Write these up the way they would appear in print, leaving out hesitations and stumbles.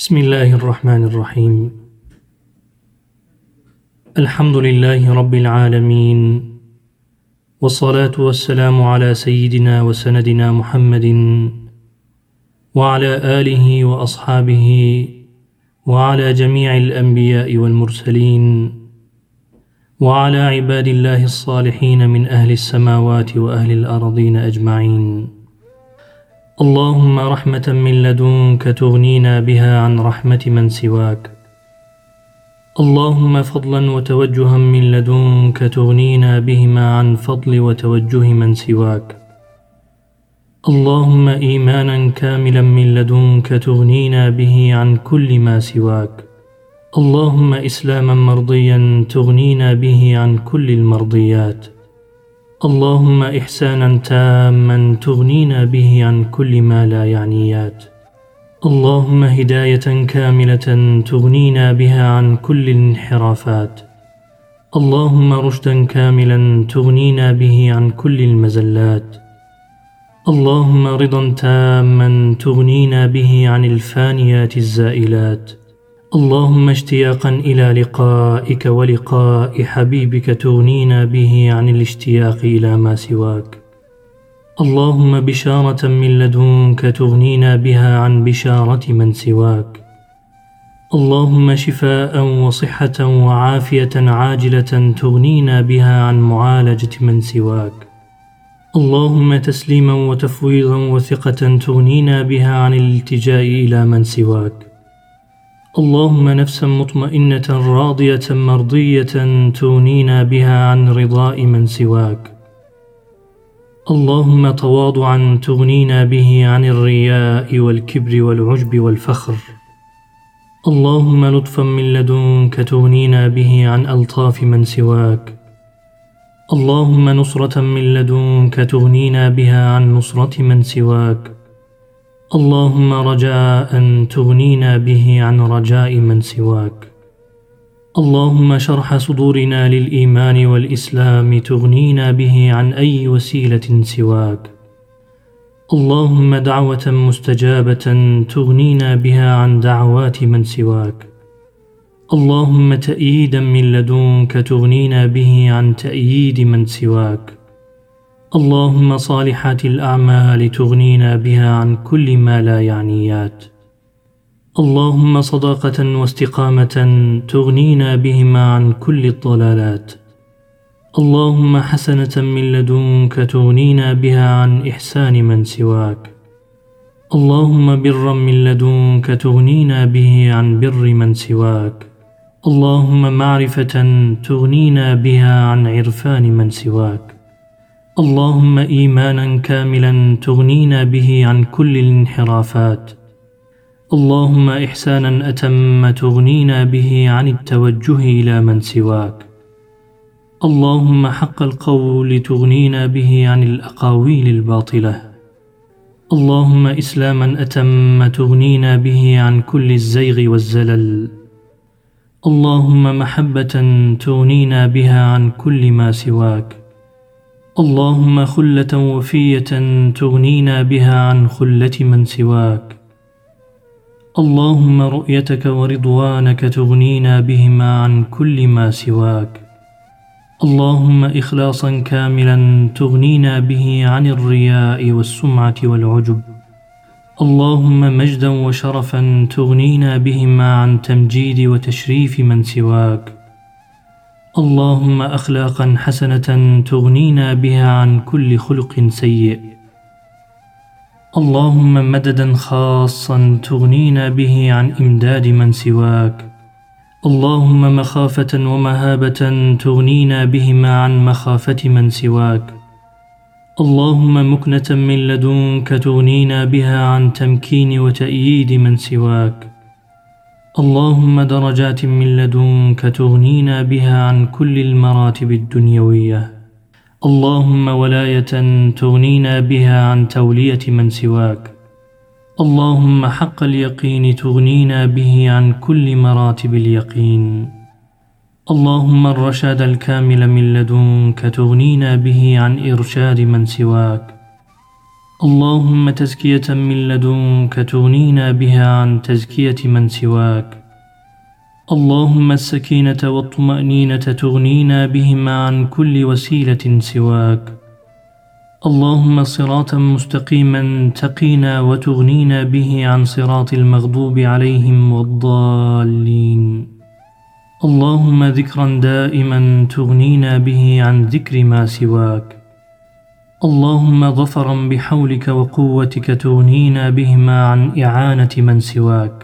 بسم الله الرحمن الرحيم. الحمد لله رب العالمين، والصلاة والسلام على سيدنا وسندنا محمد وعلى آله وأصحابه وعلى جميع الأنبياء والمرسلين وعلى عباد الله الصالحين من أهل السماوات وأهل الأرضين أجمعين. اللهم رحمة من لدنك تغنينا بها عن رحمة من سواك، اللهم فضلا وتوجها من لدنك تغنينا بهما عن فضل وتوجه من سواك، اللهم إيمانا كاملا من لدنك تغنينا به عن كل ما سواك، اللهم إسلاما مرضيا تغنينا به عن كل المرضيات، اللهم إحسانا تاما تغنينا به عن كل ما لا يعنيات، اللهم هداية كاملة تغنينا بها عن كل الانحرافات، اللهم رشدا كاملا تغنينا به عن كل المزلات، اللهم رضا تاما تغنينا به عن الفانيات الزائلات، اللهم اشتياقا إلى لقائك ولقاء حبيبك تغنينا به عن الاشتياق إلى ما سواك، اللهم بشارة من لدنك تغنينا بها عن بشارة من سواك، اللهم شفاء وصحة وعافية عاجلة تغنينا بها عن معالجة من سواك، اللهم تسليما وتفويضا وثقة تغنينا بها عن الالتجاء إلى من سواك، اللهم نفسا مطمئنة راضية مرضية تغنينا بها عن رضاء من سواك، اللهم تواضعا تغنينا به عن الرياء والكبر والعجب والفخر، اللهم لطفا من لدنك تغنينا به عن ألطاف من سواك، اللهم نصرة من لدنك تغنينا بها عن نصرة من سواك، اللهم رجاء تغنينا به عن رجاء من سواك، اللهم شرح صدورنا للإيمان والإسلام تغنينا به عن أي وسيلة سواك، اللهم دعوة مستجابة تغنينا بها عن دعوات من سواك، اللهم تأييدا من لدنك تغنينا به عن تأييد من سواك، اللهم صالحات الأعمال تغنينا بها عن كل ما لا يعنيات، اللهم صداقة واستقامة تغنينا بهما عن كل الضلالات، اللهم حسنة من لدنك تغنينا بها عن إحسان من سواك، اللهم برا من لدنك تغنينا به عن بر من سواك، اللهم معرفة تغنينا بها عن عرفان من سواك، اللهم إيمانا كاملا تغنينا به عن كل الانحرافات، اللهم إحسانا أتم تغنينا به عن التوجه إلى من سواك، اللهم حق القول تغنينا به عن الأقاويل الباطلة، اللهم إسلاما أتم تغنينا به عن كل الزيغ والزلل، اللهم محبة تغنينا بها عن كل ما سواك، اللهم خلة وفية تغنينا بها عن خلة من سواك، اللهم رؤيتك ورضوانك تغنينا بهما عن كل ما سواك، اللهم إخلاصا كاملا تغنينا به عن الرياء والسمعة والعجب، اللهم مجدا وشرفا تغنينا بهما عن تمجيد وتشريف من سواك، اللهم أخلاقا حسنة تغنينا بها عن كل خلق سيء، اللهم مددا خاصا تغنينا به عن إمداد من سواك، اللهم مخافة ومهابة تغنينا بهما عن مخافة من سواك، اللهم مكنة من لدنك تغنينا بها عن تمكين وتأييد من سواك، اللهم درجات من لدنك تغنينا بها عن كل المراتب الدنيوية، اللهم ولاية تغنينا بها عن تولية من سواك، اللهم حق اليقين تغنينا به عن كل مراتب اليقين، اللهم الرشاد الكامل من لدنك تغنينا به عن إرشاد من سواك، اللهم تزكية من لدنك تغنينا بها عن تزكية من سواك. اللهم السكينة والطمأنينة تغنينا بهما عن كل وسيلة سواك. اللهم صراطا مستقيما تقينا وتغنينا به عن صراط المغضوب عليهم والضالين. اللهم ذكرا دائما تغنينا به عن ذكر ما سواك. اللهم ظفرا بحولك وقوتك تغنينا بهما عن إعانة من سواك.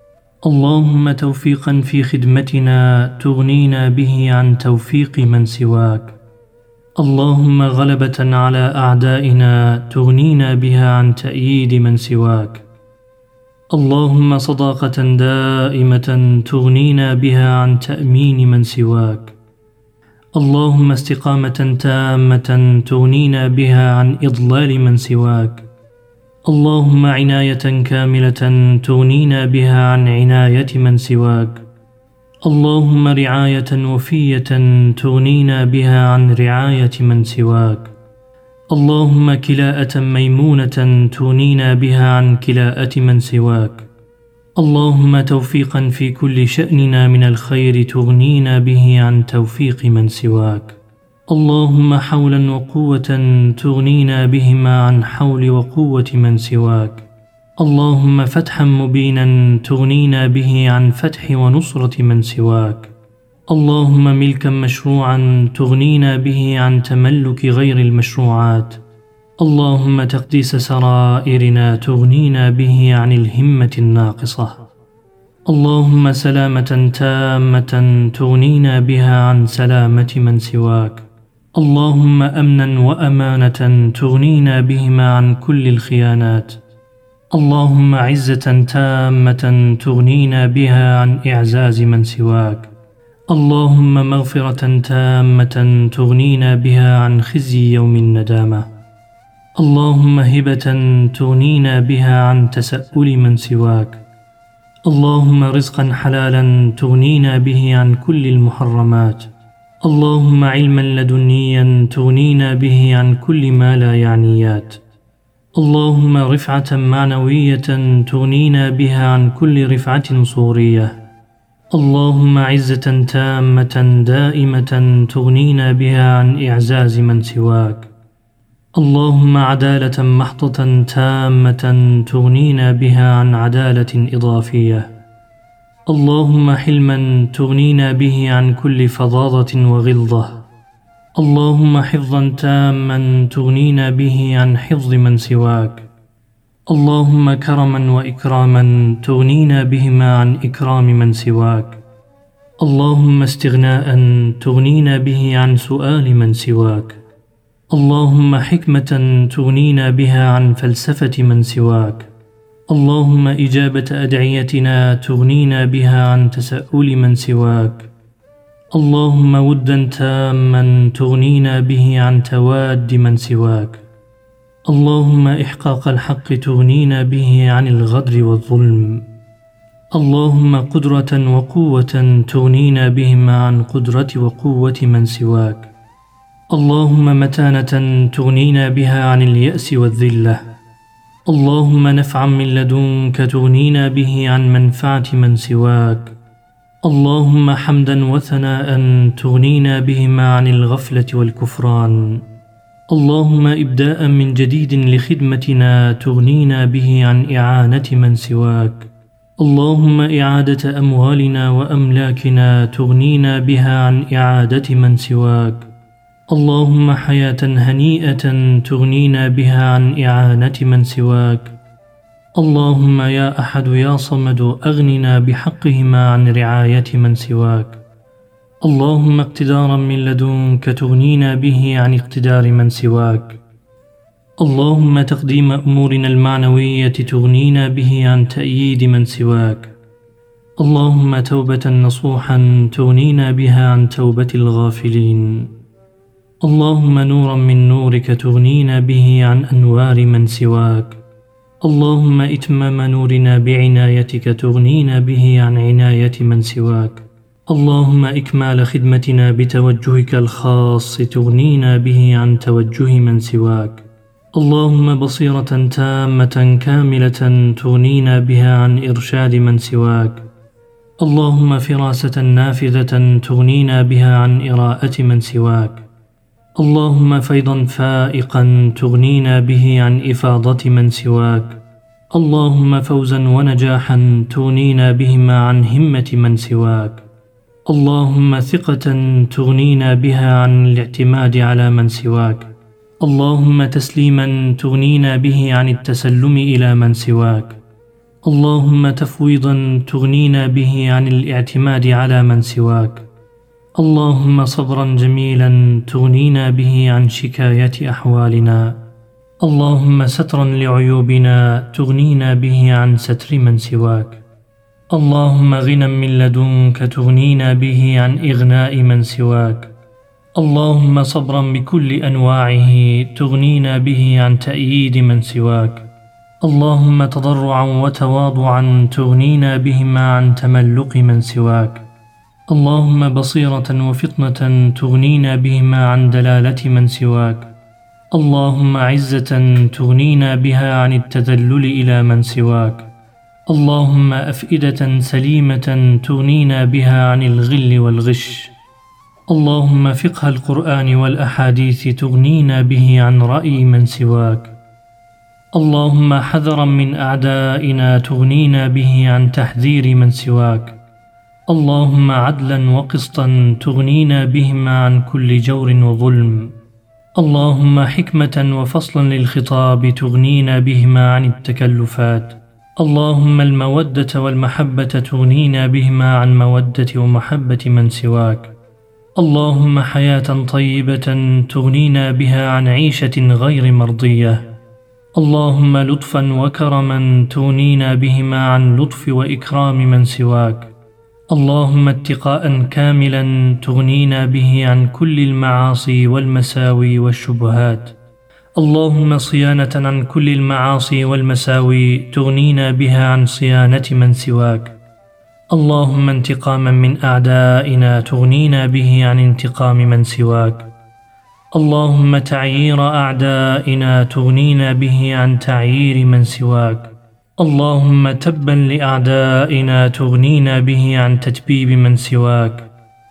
اللهم توفيقا في خدمتنا تغنينا به عن توفيق من سواك. اللهم غلبة على أعدائنا تغنينا بها عن تأييد من سواك. اللهم صداقة دائمة تغنينا بها عن تأمين من سواك. اللهم استقامة تامة تغنينا بها عن إضلال من سواك. اللهم عناية كاملة تغنينا بها عن عناية من سواك. اللهم رعاية وفية تغنينا بها عن رعاية من سواك. اللهم كلاءة ميمونة تغنينا بها عن كلاءة من سواك. اللهم توفيقا في كل شأننا من الخير تغنينا به عن توفيق من سواك. اللهم حولا وقوة تغنينا بهما عن حول وقوة من سواك. اللهم فتحا مبينا تغنينا به عن فتح ونصرة من سواك. اللهم ملكا مشروعا تغنينا به عن تملك غير المشروعات. اللهم تقديس سرائرنا تغنينا به عن الهمة الناقصة. اللهم سلامة تامة تغنينا بها عن سلامة من سواك. اللهم أمنا وأمانة تغنينا بهما عن كل الخيانات. اللهم عزة تامة تغنينا بها عن إعزاز من سواك. اللهم مغفرة تامة تغنينا بها عن خزي يوم الندامة. اللهم هبة تغنينا بها عن تسأل من سواك. اللهم رزقا حلالا تغنينا به عن كل المحرمات. اللهم علما لدنيا تغنينا به عن كل ما لا يعنيات. اللهم رفعة معنوية تغنينا بها عن كل رفعة صورية. اللهم عزة تامة دائمة تغنينا بها عن إعزاز من سواك. اللهم عدالة محضة تامة تغنينا بها عن عدالة إضافية. اللهم حلما تغنينا به عن كل فظاظة وغلظة. اللهم حفظا تاما تغنينا به عن حفظ من سواك. اللهم كرما وإكراما تغنينا بهما عن إكرام من سواك. اللهم استغناء تغنينا به عن سؤال من سواك. اللهم حكمة تغنينا بها عن فلسفة من سواك. اللهم إجابة أدعيتنا تغنينا بها عن تسأل من سواك. اللهم ودا تاما تغنينا به عن تواد من سواك. اللهم إحقاق الحق تغنينا به عن الغدر والظلم. اللهم قدرة وقوة تغنينا بهما عن قدرة وقوة من سواك. اللهم متانة تغنينا بها عن اليأس والذلة. اللهم نفعا من لدنك تغنينا به عن منفعة من سواك. اللهم حمدا وثناء تغنينا بهما عن الغفلة والكفران. اللهم إبداء من جديد لخدمتنا تغنينا به عن إعانة من سواك. اللهم إعادة أموالنا وأملاكنا تغنينا بها عن إعادة من سواك. اللهم حياة هنيئة تغنينا بها عن إعانة من سواك. اللهم يا أحد يا صمد أغننا بحقهما عن رعاية من سواك. اللهم اقتدارا من لدنك تغنينا به عن اقتدار من سواك. اللهم تقديم أمورنا المعنوية تغنينا به عن تأييد من سواك. اللهم توبة نصوحا تغنينا بها عن توبة الغافلين. اللهم نورا من نورك تغنينا به عن أنوار من سواك. اللهم إتمام نورنا بعنايتك تغنينا به عن عناية من سواك. اللهم إكمال خدمتنا بتوجهك الخاص تغنينا به عن توجه من سواك. اللهم بصيرة تامة كاملة تغنينا بها عن إرشاد من سواك. اللهم فراسة نافذة تغنينا بها عن إراءة من سواك. اللهم فيضا فائقا تغنينا به عن إفاضة من سواك. اللهم فوزا ونجاحا تغنينا بهما عن همة من سواك. اللهم ثقة تغنينا بها عن الاعتماد على من سواك. اللهم تسليما تغنينا به عن التسلم إلى من سواك. اللهم تفويضا تغنينا به عن الاعتماد على من سواك. اللهم صبرا جميلا تغنينا به عن شكاية أحوالنا. اللهم سترا لعيوبنا تغنينا به عن ستر من سواك. اللهم غنى من لدنك تغنينا به عن إغناء من سواك. اللهم صبرا بكل أنواعه تغنينا به عن تأييد من سواك. اللهم تضرعا وتواضعا تغنينا بهما عن تملق من سواك. اللهم بصيرة وفطنة تغنينا بهما عن دلالة من سواك. اللهم عزة تغنينا بها عن التذلل إلى من سواك. اللهم أفئدة سليمة تغنينا بها عن الغل والغش. اللهم فقه القرآن والأحاديث تغنينا به عن رأي من سواك. اللهم حذرا من أعدائنا تغنينا به عن تحذير من سواك. اللهم عدلا وقسطا تغنينا بهما عن كل جور وظلم. اللهم حكمة وفصلا للخطاب تغنينا بهما عن التكلفات. اللهم المودة والمحبة تغنينا بهما عن مودة ومحبة من سواك. اللهم حياة طيبة تغنينا بها عن عيشة غير مرضية. اللهم لطفا وكرما تغنينا بهما عن لطف وإكرام من سواك. اللهم اتقاء كاملا تغنينا به عن كل المعاصي والمساوي والشبهات. اللهم صيانة عن كل المعاصي والمساوي تغنينا بها عن صيانة من سواك. اللهم انتقاما من أعدائنا تغنينا به عن انتقام من سواك. اللهم تعيير أعدائنا تغنينا به عن تعيير من سواك. اللهم تبا لأعدائنا تغنينا به عن تتبيب من سواك.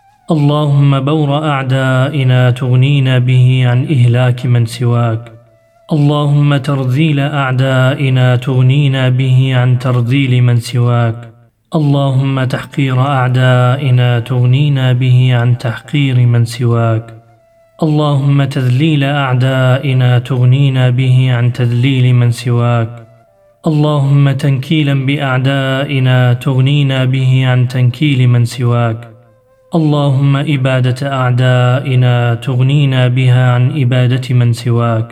اللهم بور أعدائنا تغنينا به عن إهلاك من سواك. اللهم ترذيل أعدائنا تغنينا به عن ترذيل من سواك. اللهم تحقير أعدائنا تغنينا به عن تحقير من سواك. اللهم تذليل أعدائنا تغنينا به عن تذليل من سواك. اللهم تنكيلا بأعدائنا تغنينا به عن تنكيل من سواك. اللهم إبادة أعدائنا تغنينا بها عن إبادة من سواك.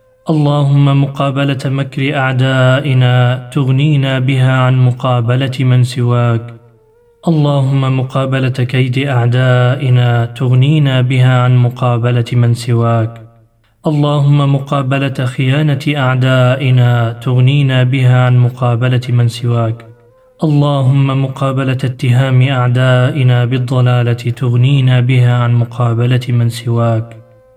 اللهم مقابلة مكر أعدائنا تغنينا بها عن مقابلة من سواك. اللهم مقابلة كيد أعدائنا تغنينا بها عن مقابلة من سواك. اللهم مقابلة خيانة أعدائنا تغنينا بها عن مقابلة من سواك. اللهم مقابلة اتهام أعدائنا بالضلالة تغنينا بها عن مقابلة من سواك.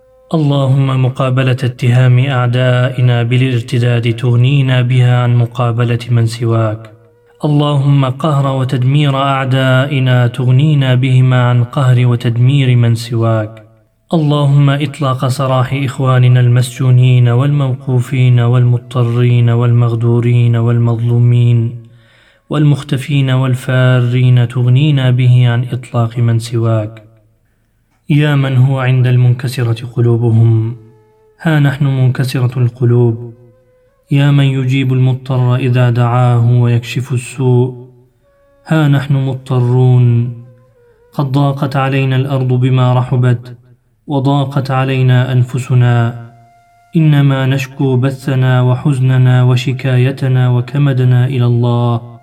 اللهم مقابلة اتهام أعدائنا بالارتداد تغنينا بها عن مقابلة من سواك. اللهم قهر وتدمير أعدائنا تغنينا بهما عن قهر وتدمير من سواك. اللهم إطلاق سراح إخواننا المسجونين والموقوفين والمضطرين والمغدورين والمظلومين والمختفين والفارين تغنينا به عن إطلاق من سواك. يا من هو عند المنكسرة قلوبهم، ها نحن منكسرة القلوب. يا من يجيب المضطر إذا دعاه ويكشف السوء، ها نحن مضطرون. قد ضاقت علينا الأرض بما رحبت وضاقت علينا أنفسنا، إنما نشكو بثنا وحزننا وشكايتنا وكمدنا إلى الله.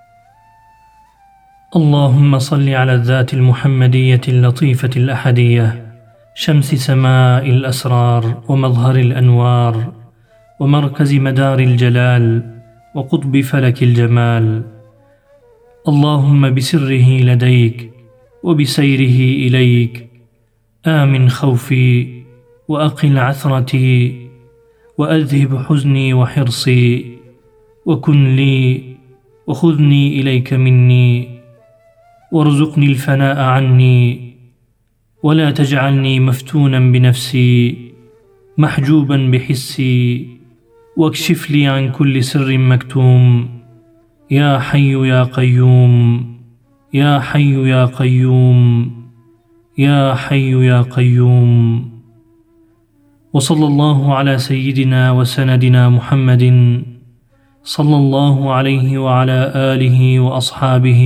اللهم صل على الذات المحمدية اللطيفة الأحدية، شمس سماء الأسرار ومظهر الأنوار ومركز مدار الجلال وقطب فلك الجمال. اللهم بسره لديك وبسيره إليك آمن خوفي وأقل عثرتي وأذهب حزني وحرصي، وكن لي وخذني إليك مني، وارزقني الفناء عني، ولا تجعلني مفتونا بنفسي محجوبا بحسي، واكشف لي عن كل سر مكتوم، يا حي يا قيوم، يا حي يا قيوم، يا حي يا قيوم. وصلى الله على سيدنا وسندنا محمد صلى الله عليه وعلى آله وأصحابه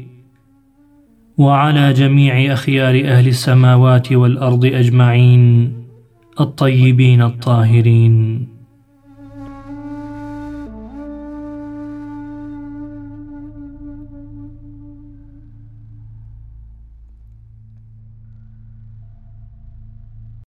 وعلى جميع أخيار أهل السماوات والأرض أجمعين الطيبين الطاهرين.